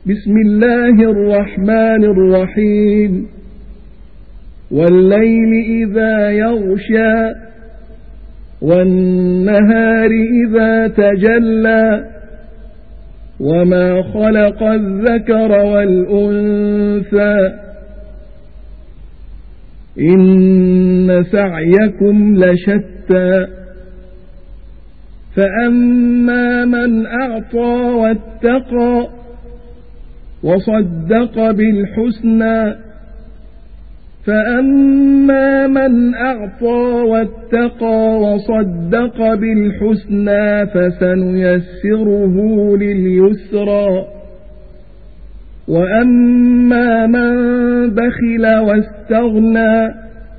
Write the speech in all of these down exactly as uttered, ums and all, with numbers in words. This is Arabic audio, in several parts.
بسم الله الرحمن الرحيم والليل إذا يغشى والنهار إذا تجلى وما خلق الذكر والأنثى إن سعيكم لشتى فأما من أعطى واتقى وصدق بالحسنى فأما من أعطى واتقى وصدق بالحسنى فسنيسره لليسرى وأما من بخل واستغنى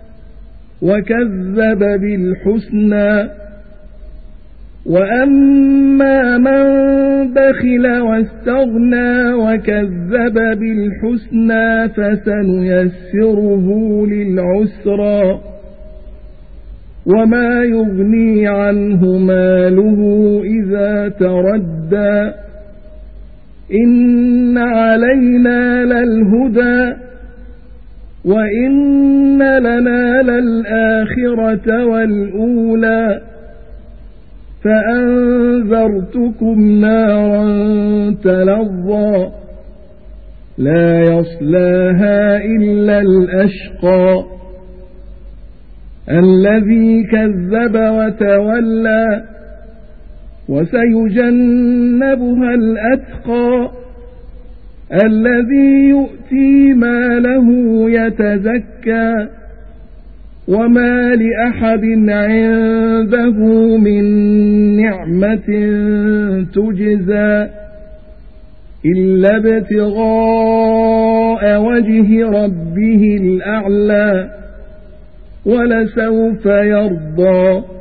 وكذب بالحسنى وأما من بخل واستغنى وكذب بالحسنى فسنيسره للعسرى وما يغني عنه ماله إذا تردى إن علينا للهدى وإن لنا للآخرة والأولى فأنذرتكم نارا تلظى لا يصلاها إلا الأشقى الذي كذب وتولى وسيجنبها الأتقى الذي يؤتي ماله يتزكى وما لأحد عنده من نعمة تجزى إلا ابتغاء وجه ربه الأعلى ولسوف يرضى.